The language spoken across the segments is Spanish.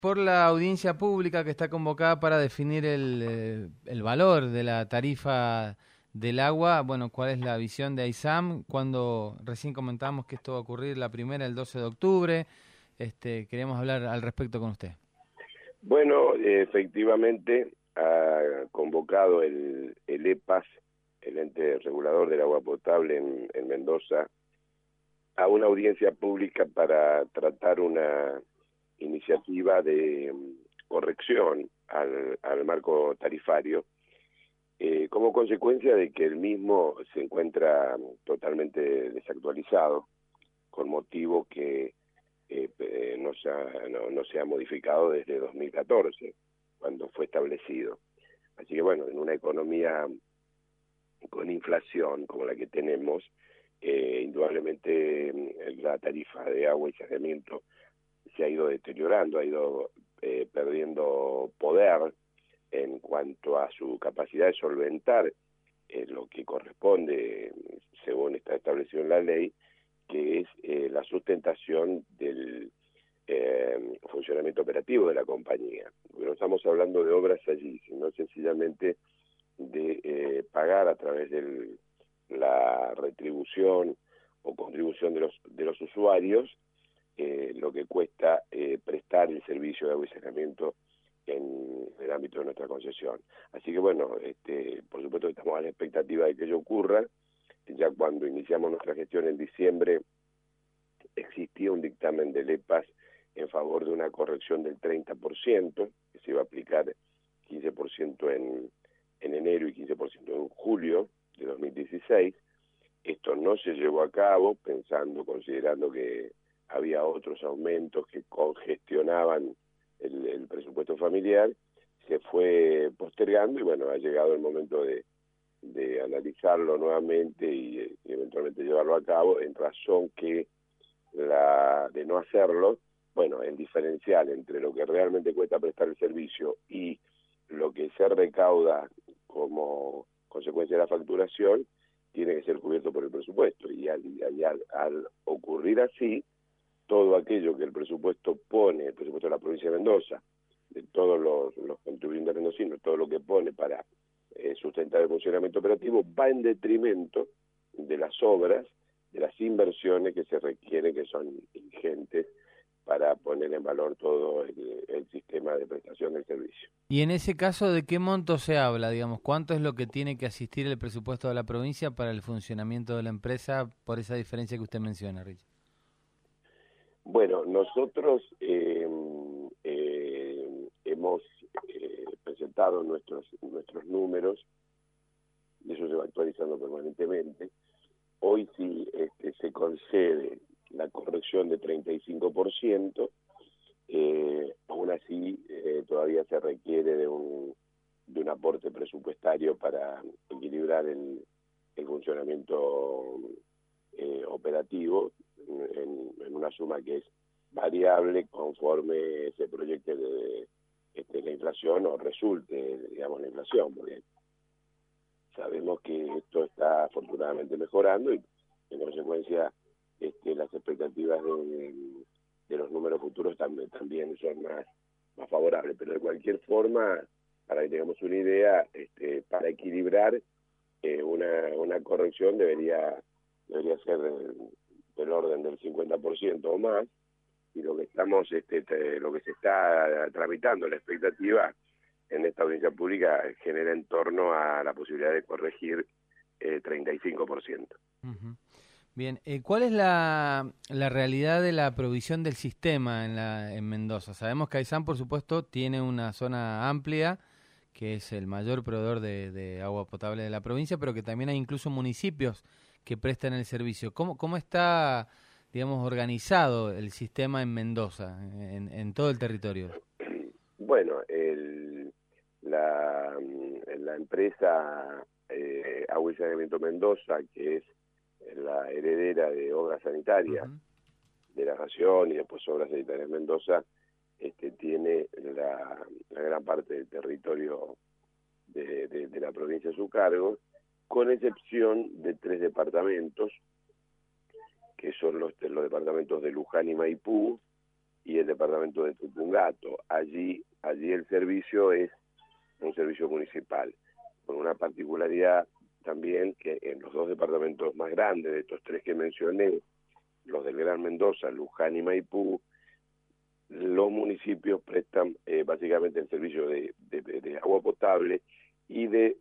por la audiencia pública que está convocada para definir el valor de la tarifa del agua. Bueno, ¿cuál es la visión de AISAM? Cuando recién comentábamos que esto va a ocurrir la primera, el 12 de octubre, queremos hablar al respecto con usted. Bueno, efectivamente ha convocado el EPAS, el ente regulador del agua potable en Mendoza, a una audiencia pública para tratar una iniciativa de corrección al marco tarifario, como consecuencia de que el mismo se encuentra totalmente desactualizado, con motivo que no se ha modificado desde 2014, cuando fue establecido. Así que bueno, en una economía con inflación como la que tenemos, indudablemente la tarifa de agua y saneamiento se ha ido deteriorando, ha ido perdiendo poder en cuanto a su capacidad de solventar lo que corresponde, según está establecido en la ley, que es la sustentación del funcionamiento operativo de la compañía. Porque no estamos hablando de obras allí, sino sencillamente de pagar a través de la retribución o contribución de los usuarios lo que cuesta prestar el servicio de agua y saneamiento en el ámbito de nuestra concesión. Así que bueno, por supuesto estamos a la expectativa de que ello ocurra. Ya cuando iniciamos nuestra gestión en diciembre existía un dictamen del EPAS en favor de una corrección del 30%, que se iba a aplicar 15% en enero y 15% en julio de 2016. Esto no se llevó a cabo, considerando que había otros aumentos que congestionaban el presupuesto familiar. Se fue postergando y bueno, ha llegado el momento de analizarlo nuevamente y eventualmente llevarlo a cabo, en razón que de no hacerlo, bueno, el diferencial entre lo que realmente cuesta prestar el servicio y lo que se recauda como consecuencia de la facturación tiene que ser cubierto por el presupuesto, y al ocurrir así, todo aquello que el presupuesto pone, el presupuesto de la provincia de Mendoza, de todos los contribuyentes mendocinos, todo lo que pone para sustentar el funcionamiento operativo, va en detrimento de las obras, de las inversiones que se requieren, que son ingentes, para poner en valor todo el sistema de prestación del servicio. Y en ese caso, ¿de qué monto se habla? Digamos, ¿cuánto es lo que tiene que asistir el presupuesto de la provincia para el funcionamiento de la empresa por esa diferencia que usted menciona, Rich? Bueno, nosotros hemos presentado nuestros números, y eso se va actualizando permanentemente. Hoy sí se concede la corrección de 35%, aún así todavía se requiere de un aporte presupuestario para equilibrar el funcionamiento operativo en una suma que es variable conforme se proyecte la inflación o resulte, digamos, la inflación, porque sabemos que esto está afortunadamente mejorando y en consecuencia las expectativas de los números futuros también son más favorables, pero de cualquier forma, para que tengamos una idea, para equilibrar una corrección debería ser del orden del 50% o más, y lo que lo que se está tramitando, la expectativa en esta audiencia pública genera en torno a la posibilidad de corregir 35%. Uh-huh. Bien, ¿cuál es la realidad de la provisión del sistema en Mendoza? Sabemos que AISAM, por supuesto, tiene una zona amplia, que es el mayor proveedor de agua potable de la provincia, pero que también hay incluso municipios que prestan el servicio. ¿Cómo está, digamos, organizado el sistema en Mendoza, en todo el territorio? Bueno, la empresa Agua y Saneamiento Mendoza, que es la heredera de Obras Sanitarias Uh-huh. de la Nación y después Obras Sanitarias Mendoza, tiene la gran parte del territorio de la provincia a su cargo, con excepción de 3 departamentos, que son los departamentos de Luján y Maipú, y el departamento de Tupungato. Allí el servicio es un servicio municipal, con una particularidad también que en los dos departamentos más grandes de estos tres que mencioné, los del Gran Mendoza, Luján y Maipú, los municipios prestan básicamente el servicio de agua potable y de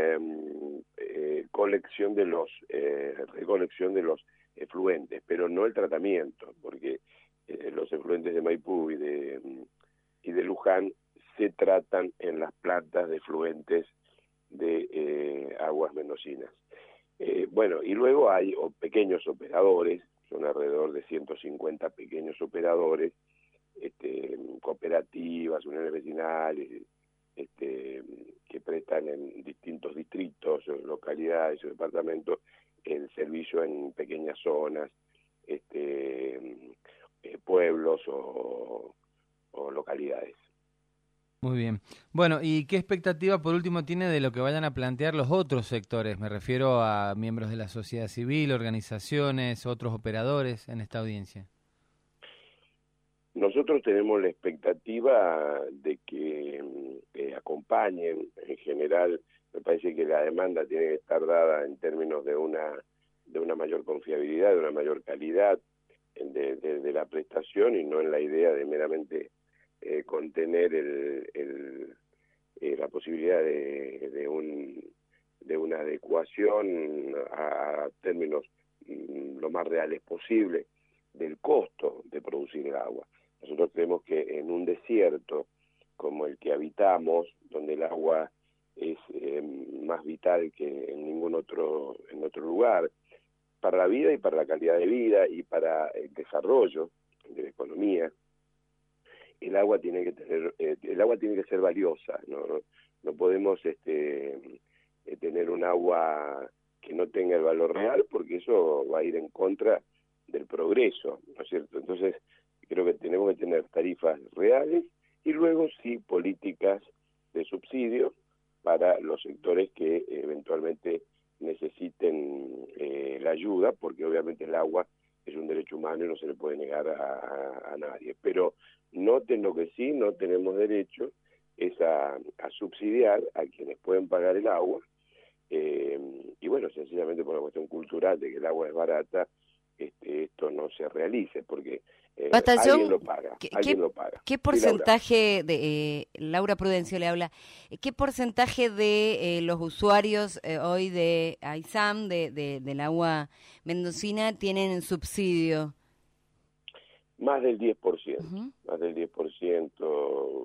recolección de los efluentes, pero no el tratamiento, porque los efluentes de Maipú y de Luján se tratan en las plantas de efluentes de aguas mendocinas. Bueno, y luego hay pequeños operadores, son alrededor de 150 pequeños operadores, cooperativas, uniones vecinales, que prestan en distintos distritos, localidades o departamentos el servicio en pequeñas zonas, pueblos o localidades. Muy bien. Bueno, ¿y qué expectativa por último tiene de lo que vayan a plantear los otros sectores? Me refiero a miembros de la sociedad civil, organizaciones, otros operadores en esta audiencia. Nosotros tenemos la expectativa de que acompañen. En general, me parece que la demanda tiene que estar dada en términos de una mayor confiabilidad, de una mayor calidad de la prestación, y no en la idea de meramente contener la posibilidad de una adecuación a términos lo más reales posible del costo de producir el agua. Nosotros creemos que en un desierto como el que habitamos, donde el agua es más vital que en ningún otro lugar, para la vida y para la calidad de vida y para el desarrollo de la economía, el agua tiene que ser valiosa. No podemos tener un agua que no tenga el valor real, porque eso va a ir en contra del progreso, ¿no es cierto? Entonces, creo que tenemos que tener tarifas reales y luego sí políticas de subsidio para los sectores que eventualmente necesiten la ayuda, porque obviamente el agua es un derecho humano y no se le puede negar a nadie. Pero noten lo que sí no tenemos derecho es a subsidiar a quienes pueden pagar el agua, y bueno, sencillamente por una cuestión cultural de que el agua es barata, esto no se realice, porque alguien lo paga, ¿Qué porcentaje de, Laura Prudencio le habla, qué porcentaje de los usuarios hoy de AISAM, del agua mendocina, tienen subsidio? Más del 10%, más del 10%,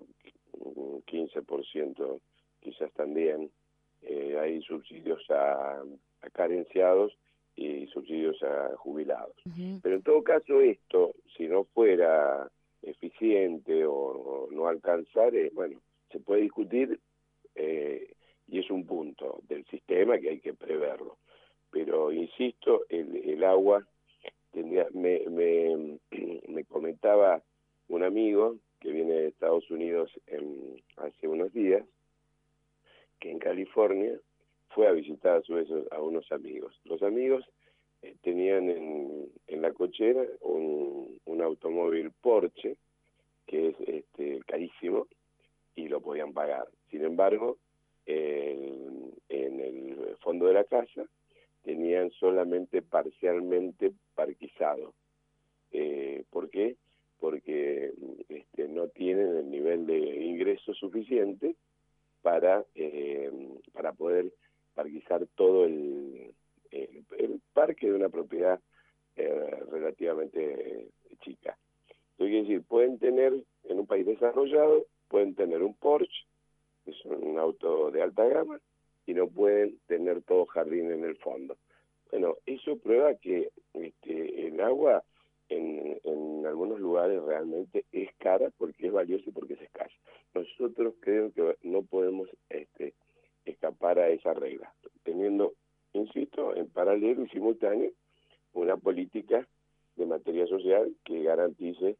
15% quizás también. Hay subsidios a carenciados y subsidios a jubilados. Pero en todo caso esto, si no fuera eficiente o no alcanzar, bueno, se puede discutir y es un punto del sistema que hay que preverlo. Pero insisto, el agua tendría, me comentaba un amigo que viene de Estados Unidos hace unos días, que en California fue a visitar a su vez a unos amigos. Los amigos tenían en la cochera un automóvil Porsche, que es carísimo, y lo podían pagar. Sin embargo, en el fondo de la casa tenían solamente parcialmente parquizado. ¿Por qué? Porque no tienen el nivel de ingreso suficiente para poder parquizar todo el parque de una propiedad relativamente chica. Entonces, quiere decir, pueden tener, en un país desarrollado, pueden tener un Porsche, que es un auto de alta gama, y no pueden tener todo jardín en el fondo. Bueno, eso prueba que el agua en algunos lugares realmente es cara porque es valiosa y porque es escasa. Nosotros creo que no podemos escapar a esa regla, teniendo, insisto, en paralelo y simultáneo una política de materia social que garantice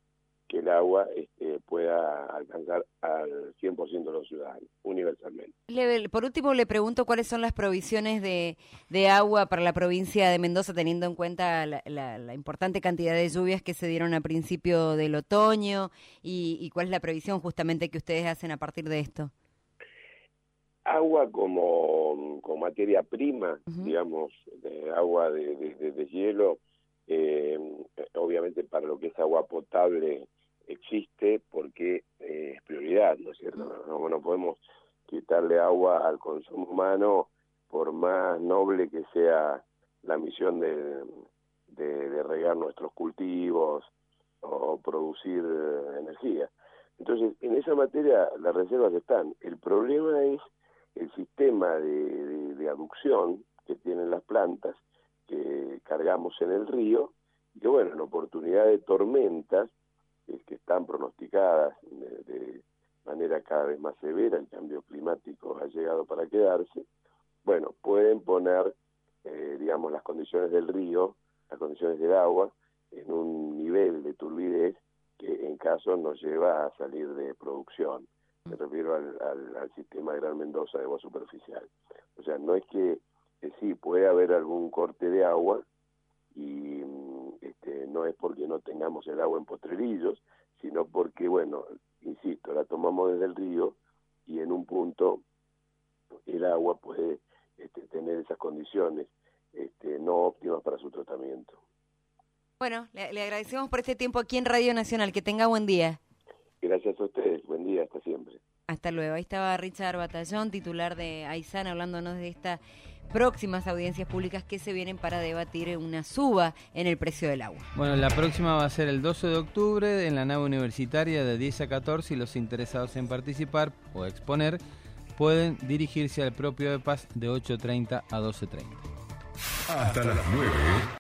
que el agua pueda alcanzar al 100% de los ciudadanos, universalmente. Por último, le pregunto cuáles son las provisiones de agua para la provincia de Mendoza, teniendo en cuenta la importante cantidad de lluvias que se dieron a principio del otoño, y cuál es la previsión justamente que ustedes hacen a partir de esto. Agua como materia prima, digamos, agua de hielo, obviamente para lo que es agua potable existe, porque es prioridad, ¿no es cierto? No podemos quitarle agua al consumo humano, por más noble que sea la misión de regar nuestros cultivos o producir energía. Entonces, en esa materia las reservas están. El problema es el sistema de aducción que tienen las plantas, que cargamos en el río, y que bueno, en oportunidad de tormentas, que están pronosticadas de manera cada vez más severa, el cambio climático ha llegado para quedarse, bueno, pueden poner, digamos, las condiciones del río, las condiciones del agua, en un nivel de turbidez que en caso nos lleva a salir de producción. Me refiero al sistema Gran Mendoza de agua superficial. O sea, no es que sí, puede haber algún corte de agua, y no es porque no tengamos el agua en Potrerillos, sino porque, bueno, insisto, la tomamos desde el río y en un punto el agua puede tener esas condiciones no óptimas para su tratamiento. Bueno, le agradecemos por este tiempo aquí en Radio Nacional. Que tenga buen día. Gracias a ustedes. Buen día, hasta siempre. Hasta luego. Ahí estaba Richard Batallón, titular de AISAN, hablándonos de estas próximas audiencias públicas que se vienen para debatir una suba en el precio del agua. Bueno, la próxima va a ser el 12 de octubre en la nave universitaria de 10 a 14, y los interesados en participar o exponer pueden dirigirse al propio EPAS de 8:30 a 12:30. Hasta las 9.